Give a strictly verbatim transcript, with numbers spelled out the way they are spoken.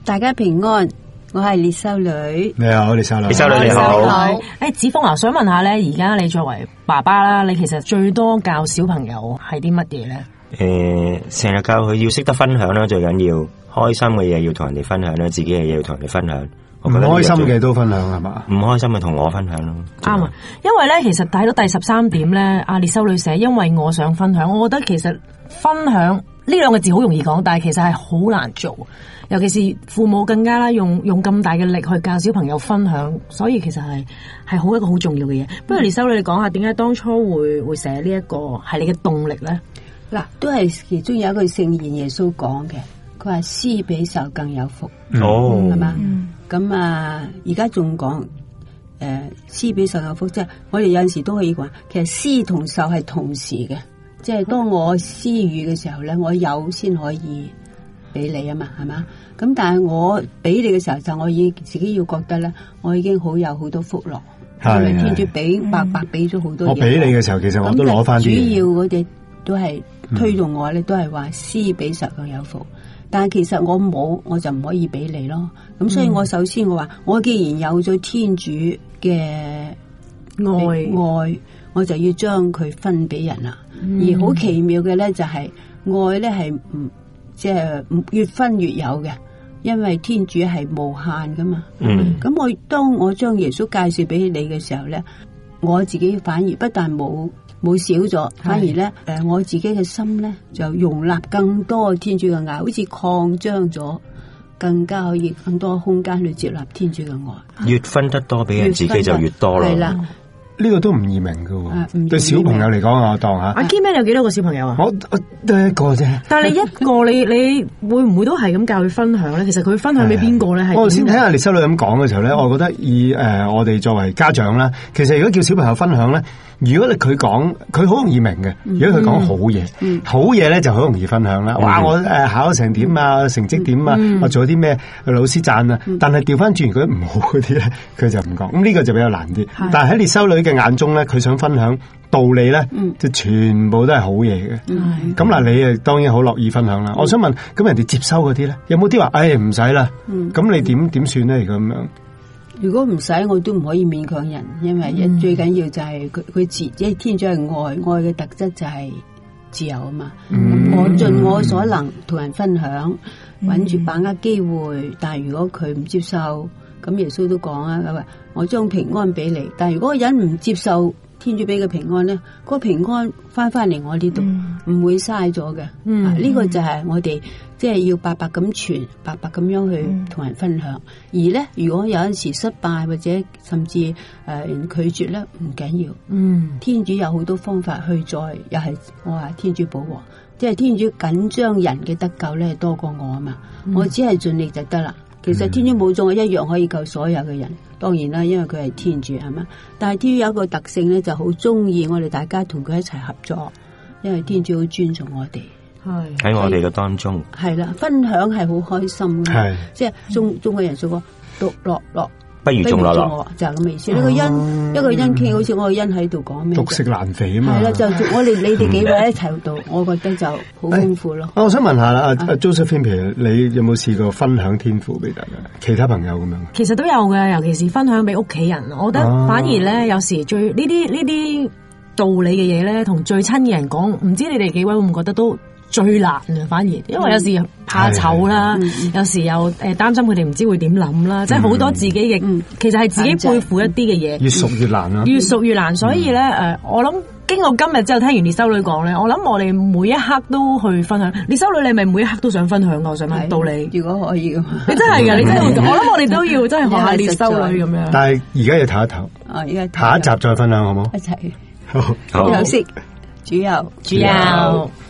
大家平安，我係列修女。 你好，列修女。 列修女你好。 誒，子峰啊，想問下咧，而家你作為爸爸啦，你其實最多教小朋友係啲乜嘢咧？ 誒、呃，成日教佢要識得分享啦，最緊要開心嘅嘢要同人哋分享啦，自己嘅嘢要同人哋分享。 唔開心嘅都分享係嘛？ 唔開心嘅同我分享咯。 啱啊，因為咧，其實睇到第十三點咧，阿列修女寫，因為我想分享，我覺得其實分享呢兩個字好容易講，但係其實係好難做，尤其是父母更加啦，用用咁大嘅力去教小朋友分享，所以其實係係好一個好重要嘅嘢。不如列修女你講下點解當初會會寫呢一個係你嘅動力咧？ 嗱，都係其中有一句聖言耶穌講嘅，佢話施比受更有福。 哦， 係嘛？咁啊，而家仲講誒施比受有福，即係我哋有陣時都可以講，其實施同受係同時嘅，即係當我施予嘅時候咧，我有先可以俾你啊嘛，係嘛？咁但係我俾你嘅時候，就我已自己要覺得咧，我已經好有好多福樂，因為天主俾白白俾咗好多嘢。 我俾你嘅時候，其實我都攞翻啲。 主要我哋都係推動我咧，都係話施比受更有福。但係其實我冇，我就唔可以俾你咯。咁所以我首先我話，我既然有咗天主嘅愛愛，我就要將佢分俾人啦。嗯、而好奇妙嘅咧，就係、是、愛咧係唔即係越分越有嘅，因為天主係無限噶嘛。嗯，咁我當我將耶穌介紹俾你嘅時候咧，我自己反而不但冇。冇少咗，反而咧，誒，我自己嘅心咧就容納更多天主嘅愛，好似擴張咗，更加可以更多空間去接納天主嘅愛。 越分得多俾人，自己就越多咯。 係啦， 呢個都唔易明㗎，啊、對小朋友嚟講，我當下。 阿 Kim 有幾多個小朋友啊？ 我我得一個啫。 但係你一個，你你會唔會都係咁教佢分享咧？其實佢分享俾邊個咧？係我先聽下列修女咁講嘅時候咧，我覺得以誒、呃、我哋作為家長啦，其實如果叫小朋友分享咧。如果你佢講，佢好容易明嘅。如果佢講好嘢，嗯、好嘢咧就好容易分享啦。嗯、哇！我誒考成點啊，成績點啊，嗯、我做咗啲咩，老師讚啊。嗯、但係調翻轉，如果唔好嗰啲咧，佢就唔講。咁呢個就比較難啲。是但係喺列修女嘅眼中咧，佢想分享道理咧，嗯、就全部都係好嘢嘅。咁嗱、嗯，你誒當然好樂意分享啦。嗯、我想問，咁人哋接收嗰啲咧，有冇啲話，誒唔使啦？咁、嗯、你點點算咧？如果咁樣？ 如果唔使，我都唔可以勉強人，因為一最緊要就係佢佢自，即係天主係愛，愛嘅特質就係自由啊嘛。嗯、我盡我所能同人分享，揾住把握機會。但係如果佢唔接受，咁耶穌都講啊，佢話我將平安俾你。但係如果個人唔接受天主俾嘅平安咧，嗰個平安翻翻嚟我呢度，唔、嗯、會嘥咗嘅。呢、嗯啊這個就係我哋即係要白白咁傳，白白咁樣去同人分享。嗯、而咧，如果有陣時失敗或者甚至誒、呃、拒絕咧，唔緊要。嗯，天主有好多方法去再，又係我話天主保護，即係天主緊張人嘅得救咧多過我啊嘛。嗯、我只係盡力就得啦。其實天主冇咗我一樣可以救所有嘅人。當然啦，因為佢係天主係嘛，但係天主有一個特性咧，就好中意我哋大家同佢一齊合作，因為天主好尊重我哋， 係喺我哋嘅當中， 係啦，分享係好開心嘅，係即係中中國人所講獨樂樂不如眾樂樂， 就係咁嘅意思。呢個因一個因傾，好似我個因喺度講咩， 獨食難肥啊嘛， 係啦，就我哋你哋幾位一齊度，我覺得就好豐富咯。 我想問下啦，阿 Josephine，譬如你有冇試過分享天父俾大家其他朋友咁樣？ 其實都有嘅，尤其是分享俾屋企人。我覺得反而咧，有時最呢啲呢啲道理嘅嘢咧，同最親嘅人講，唔知你哋幾位會唔會覺得都最難啊？反而，因為有時怕醜啦，嗯、有時又誒擔心佢哋唔知會點諗啦，嗯、即係好多自己嘅，嗯、其實係自己背負一啲嘅嘢， 越熟越難啦， 越熟越難。所以咧，誒、嗯，我諗經過今日之後，聽完列修女講咧，我諗我哋每一刻都去分享。列修女，你係咪每一刻都想分享㗎？我想問道理， 如果可以嘅話， 你真係㗎，你真係，我諗我哋都要真係學下列修女咁樣。 但係而家要唞一唞， 哦，而家下一集再分享好冇？ 一齊好， 好休息，主佑， 主佑。